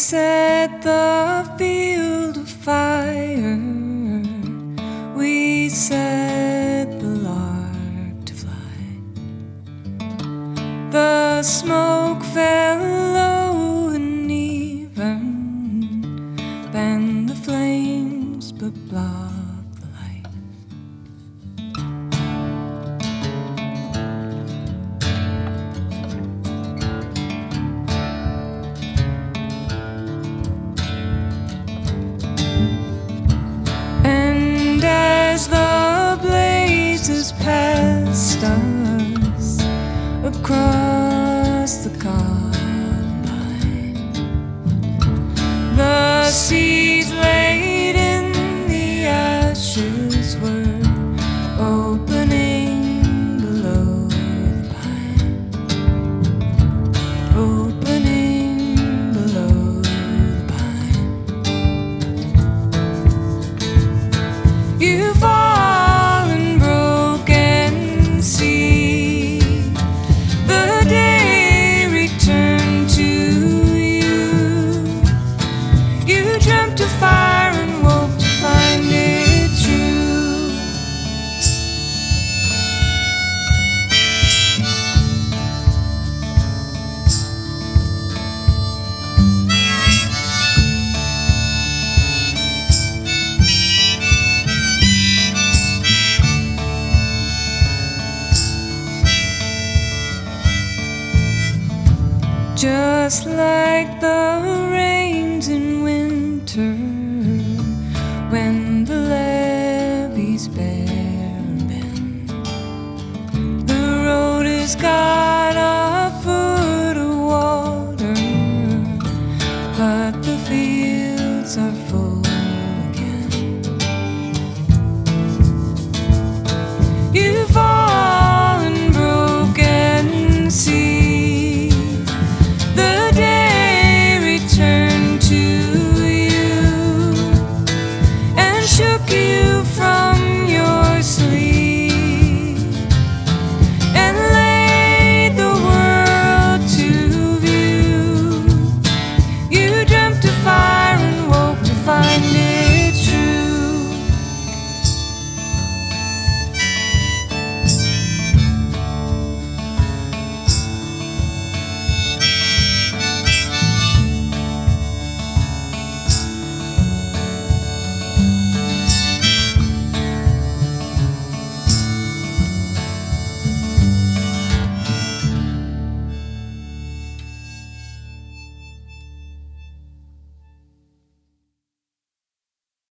set the field afire. We set the lark to fly. The smoke fell low and even, banned the flames but blocked the light. And as the blazes passed us across the Columbine, the seeds laid in the ashes were opening below the pine, opening below the pine. You fall and broken see the day return to you. You dreamt of fire and woke to find it true. Just like the rains in winter, when the levees bare and bend, the road has got a foot of water, but the fields are